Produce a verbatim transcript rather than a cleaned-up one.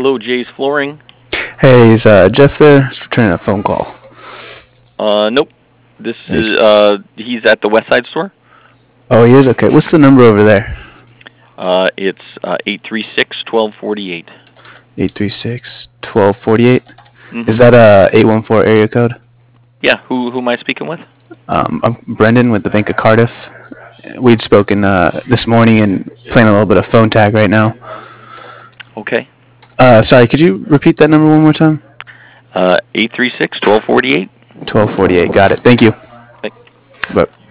Hello, Jay's Flooring. Hey, is uh, Jeff there? Just returning a phone call. Uh, nope. This Thank is you. uh, he's at the West Side store. Oh, he is? Okay. What's the number over there? Uh, it's uh, eight three six, twelve forty-eight. eight three six, one two four eight. Mm-hmm. Is that a eight one four area code? Yeah. Who who am I speaking with? Um, I'm Brendan with the Bank of Cardiff. We'd spoken uh, this morning and playing a little bit of phone tag right now. Okay. Uh, sorry, could you repeat that number one more time? Uh, eight three six, twelve forty-eight. twelve forty-eight. Got it. Thank you. Bye.